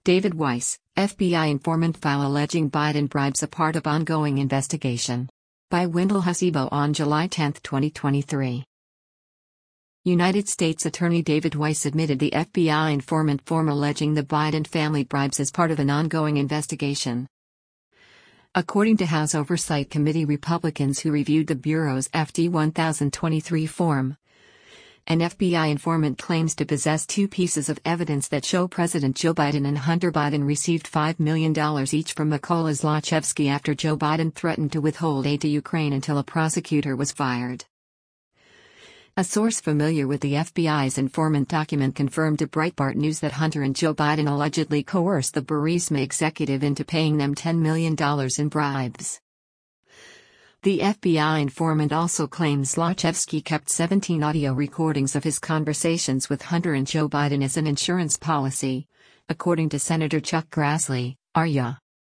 David Weiss, FBI informant file alleging Biden bribes a part of ongoing investigation. By Wendell Hasibo on July 10, 2023. United States Attorney David Weiss admitted the FBI informant form alleging the Biden family bribes as part of an ongoing investigation. According to House Oversight Committee Republicans who reviewed the Bureau's FD 1023 form, an FBI informant claims to possess two pieces of evidence that show President Joe Biden and Hunter Biden received $5 million each from Mykola Zlochevsky after Joe Biden threatened to withhold aid to Ukraine until a prosecutor was fired. A source familiar with the FBI's informant document confirmed to Breitbart News that Hunter and Joe Biden allegedly coerced the Burisma executive into paying them $10 million in bribes. The FBI informant also claims Zlochevsky kept 17 audio recordings of his conversations with Hunter and Joe Biden as an insurance policy, according to Senator Chuck Grassley, Arya.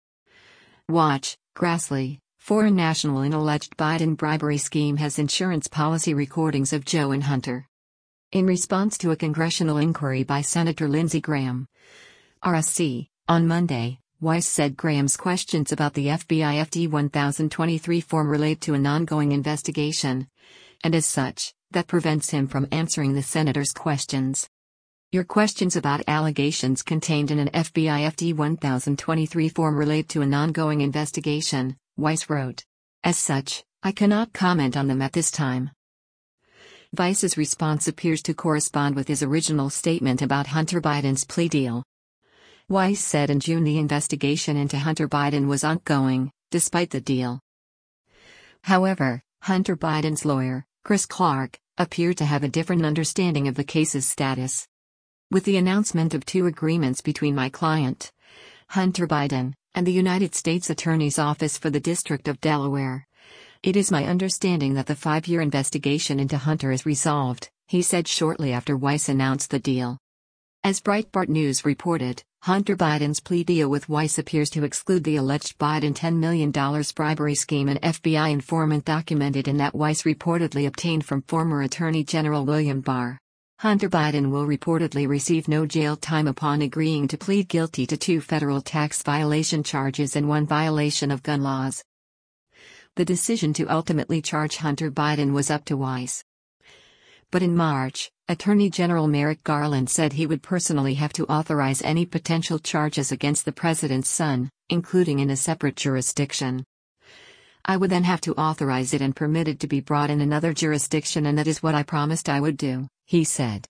Watch, Grassley, foreign national in alleged Biden bribery scheme has insurance policy recordings of Joe and Hunter. In response to a congressional inquiry by Senator Lindsey Graham, RSC, on Monday, Weiss said Graham's questions about the FBI FD 1023 form relate to an ongoing investigation, and as such, that prevents him from answering the senator's questions. Your questions about allegations contained in an FBI FD 1023 form relate to an ongoing investigation, Weiss wrote. As such, I cannot comment on them at this time. Weiss's response appears to correspond with his original statement about Hunter Biden's plea deal. Weiss said in June the investigation into Hunter Biden was ongoing, despite the deal. However, Hunter Biden's lawyer, Chris Clark, appeared to have a different understanding of the case's status. With the announcement of two agreements between my client, Hunter Biden, and the United States Attorney's Office for the District of Delaware, it is my understanding that the 5-year investigation into Hunter is resolved, he said shortly after Weiss announced the deal. As Breitbart News reported, Hunter Biden's plea deal with Weiss appears to exclude the alleged Biden $10 million bribery scheme an FBI informant documented in that Weiss reportedly obtained from former Attorney General William Barr. Hunter Biden will reportedly receive no jail time upon agreeing to plead guilty to 2 federal tax violation charges and 1 violation of gun laws. The decision to ultimately charge Hunter Biden was up to Weiss. But in March, Attorney General Merrick Garland said he would personally have to authorize any potential charges against the president's son, including in a separate jurisdiction. I would then have to authorize it and permit it to be brought in another jurisdiction, and that is what I promised I would do, he said.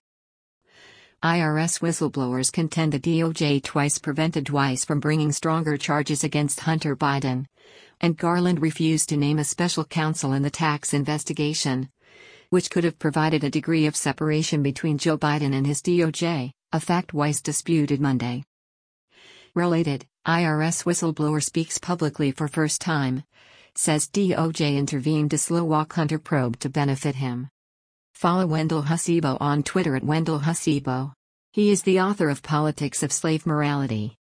IRS whistleblowers contend the DOJ twice prevented Weiss from bringing stronger charges against Hunter Biden, and Garland refused to name a special counsel in the tax investigation, which could have provided a degree of separation between Joe Biden and his DOJ, a fact Weiss disputed Monday. Related, IRS whistleblower speaks publicly for first time, says DOJ intervened to slow walk Hunter probe to benefit him. Follow Wendell Hasibo on Twitter at Wendell Hasibo. He is the author of Politics of Slave Morality.